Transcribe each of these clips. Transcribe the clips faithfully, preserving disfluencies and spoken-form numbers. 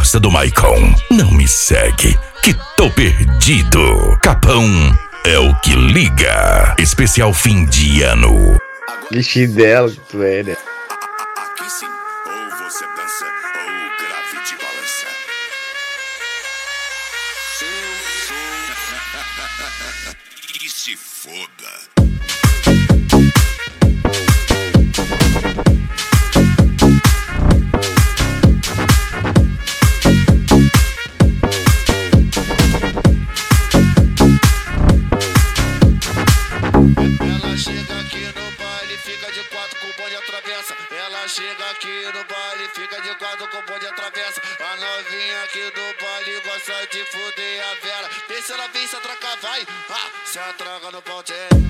gosta do Maicon, não me segue, que tô perdido. Capão é o que liga. Especial fim de ano. Vixe dela que tu é, né? Aqui sim, ou você dança, ou o grave te balança. E se foda. Ela chega aqui no baile, fica de quatro com o bonde atravessa. Ela chega aqui no baile, fica de quatro com o bonde atravessa. A novinha aqui do baile gosta de fuder a vela. Vê se ela vem se atracar, vai. Ah, se atraca no bonde.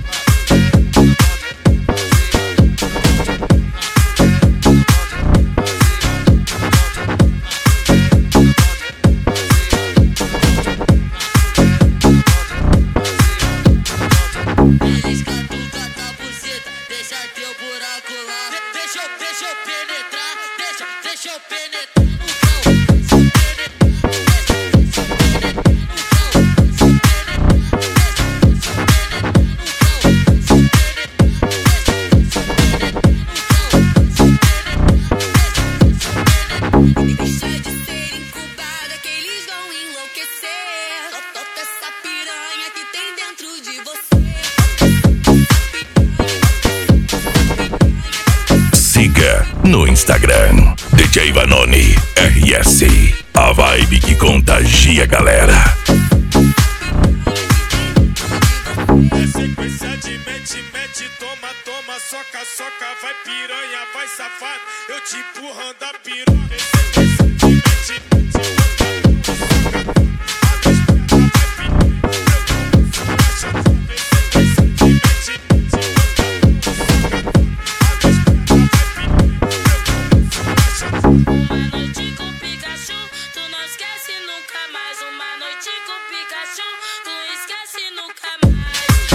Deixa eu penetrar, deixa, deixa eu penetrar no cão. Deixa de ser incubada que eles vão enlouquecer. Solta essa piranha que tem dentro de você. Siga no Instagram D J Vanoni R S. A vibe que contagia, galera. É sequência de mete, mete, toma, toma, soca, soca, vai piranha, vai safado, eu te empurrando a piroca. É sequência de mete, mete, toma, toma, Uma noite com Pikachu, tu não esquece nunca mais. Uma noite com Pikachu, tu esquece nunca mais.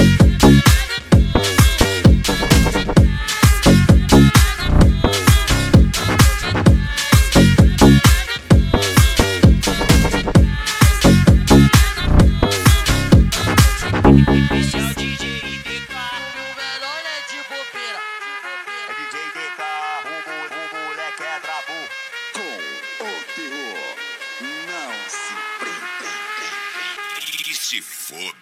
Esse é o D J D K, o menor é de bobeira. É D J D K, o, mo- o moleque é brabo. Com o terror, não se brinca. E se foda.